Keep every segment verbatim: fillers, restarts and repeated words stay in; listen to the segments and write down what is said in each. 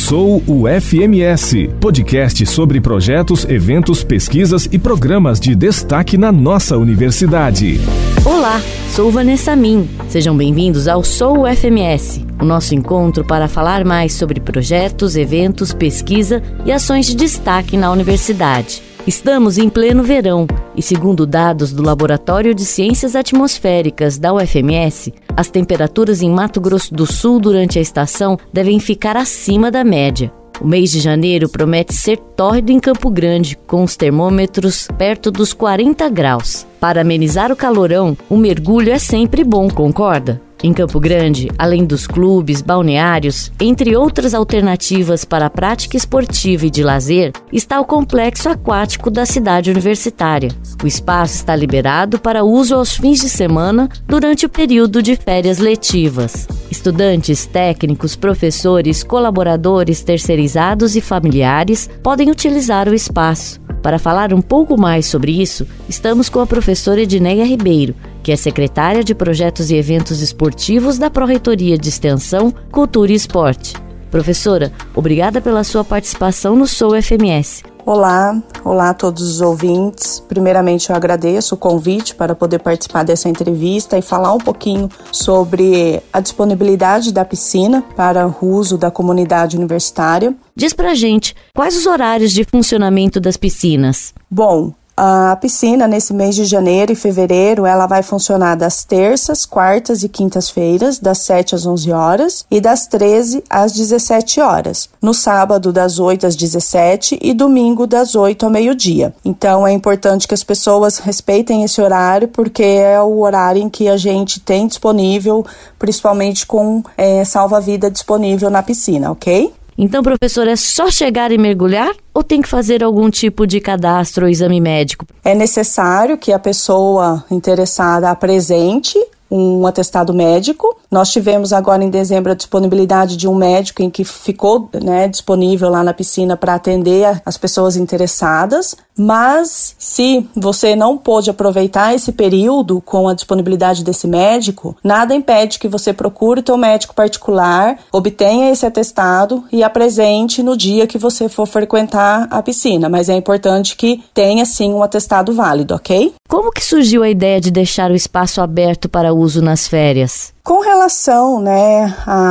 Sou o F M S, podcast sobre projetos, eventos, pesquisas e programas de destaque na nossa universidade. Olá, sou Vanessa Min. Sejam bem-vindos ao Sou o F M S, o nosso encontro para falar mais sobre projetos, eventos, pesquisa e ações de destaque na universidade. Estamos em pleno verão e, segundo dados do Laboratório de Ciências Atmosféricas da U F M S, as temperaturas em Mato Grosso do Sul durante a estação devem ficar acima da média. O mês de janeiro promete ser tórrido em Campo Grande, com os termômetros perto dos quarenta graus. Para amenizar o calorão, o mergulho é sempre bom, concorda? Em Campo Grande, além dos clubes, balneários, entre outras alternativas para a prática esportiva e de lazer, está o complexo aquático da cidade universitária. O espaço está liberado para uso aos fins de semana durante o período de férias letivas. Estudantes, técnicos, professores, colaboradores terceirizados e familiares podem utilizar o espaço. Para falar um pouco mais sobre isso, estamos com a professora Edneia Ribeiro, que é secretária de Projetos e Eventos Esportivos da Pró-Reitoria de Extensão, Cultura e Esporte. Professora, obrigada pela sua participação no Sou F M S. Olá, olá a todos os ouvintes. Primeiramente eu agradeço o convite para poder participar dessa entrevista e falar um pouquinho sobre a disponibilidade da piscina para o uso da comunidade universitária. Diz pra gente, quais os horários de funcionamento das piscinas? Bom, a piscina nesse mês de janeiro e fevereiro, ela vai funcionar das terças, quartas e quintas-feiras, das sete às onze horas e das treze às dezessete horas. No sábado, das oito às dezessete e domingo, das oito ao meio-dia. Então, é importante que as pessoas respeitem esse horário, porque é o horário em que a gente tem disponível, principalmente com é, salva-vida disponível na piscina, ok? Então, professor, é só chegar e mergulhar ou tem que fazer algum tipo de cadastro ou exame médico? É necessário que a pessoa interessada apresente um atestado médico. Nós tivemos agora em dezembro a disponibilidade de um médico em que ficou né, disponível lá na piscina para atender as pessoas interessadas, mas se você não pôde aproveitar esse período com a disponibilidade desse médico, nada impede que você procure o teu médico particular, obtenha esse atestado e apresente no dia que você for frequentar a piscina, mas é importante que tenha sim um atestado válido, ok? Como que surgiu a ideia de deixar o espaço aberto para uso nas férias? Com relação, né,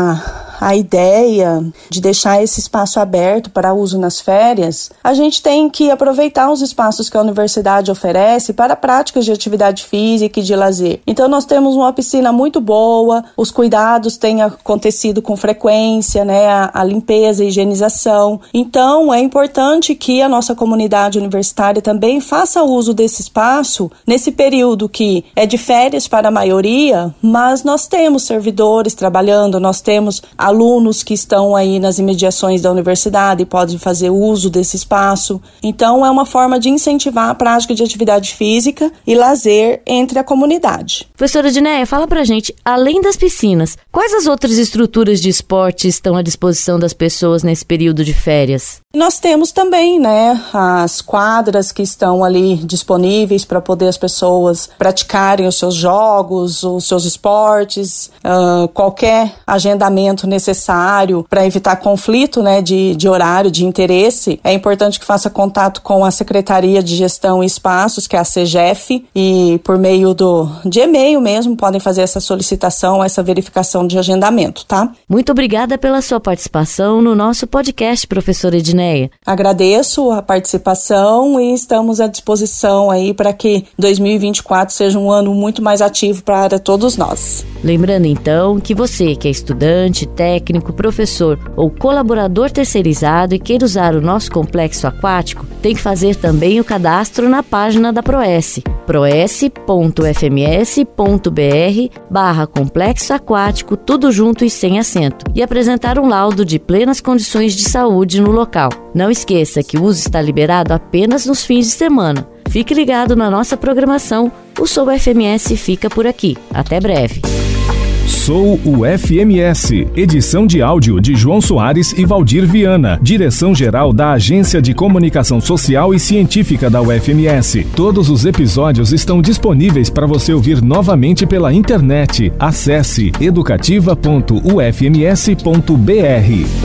a, a ideia de deixar esse espaço aberto para uso nas férias, a gente tem que aproveitar os espaços que a universidade oferece para práticas de atividade física e de lazer. Então, nós temos uma piscina muito boa, os cuidados têm acontecido com frequência, né, a, a limpeza e higienização. Então, é importante que a nossa comunidade universitária também faça uso desse espaço nesse período que é de férias para a maioria, mas nós temos Temos servidores trabalhando, nós temos alunos que estão aí nas imediações da universidade e podem fazer uso desse espaço. Então, é uma forma de incentivar a prática de atividade física e lazer entre a comunidade. Professora Edneia, fala pra gente, além das piscinas, quais as outras estruturas de esporte estão à disposição das pessoas nesse período de férias? Nós temos também, né, as quadras que estão ali disponíveis para poder as pessoas praticarem os seus jogos, os seus esportes, Uh, qualquer agendamento necessário para evitar conflito né, de, de horário, de interesse. É importante que faça contato com a Secretaria de Gestão e Espaços, que é a SEGEF, e por meio do, de e-mail mesmo podem fazer essa solicitação, essa verificação de agendamento, tá? Muito obrigada pela sua participação no nosso podcast, professora Edneia. Agradeço a participação e estamos à disposição aí para que dois mil e vinte e quatro seja um ano muito mais ativo para todos nós. Lembrando então que você que é estudante, técnico, professor ou colaborador terceirizado e queira usar o nosso complexo aquático, tem que fazer também o cadastro na página da Proes, proes.fms.br barra complexo aquático, tudo junto e sem acento, e apresentar um laudo de plenas condições de saúde no local. Não esqueça que o uso está liberado apenas nos fins de semana. Fique ligado na nossa programação. O Sou F M S fica por aqui. Até breve. Sou o F M S, edição de áudio de João Soares e Valdir Viana, direção-geral da Agência de Comunicação Social e Científica da U F M S. Todos os episódios estão disponíveis para você ouvir novamente pela internet. Acesse educativa ponto u f m s ponto b r.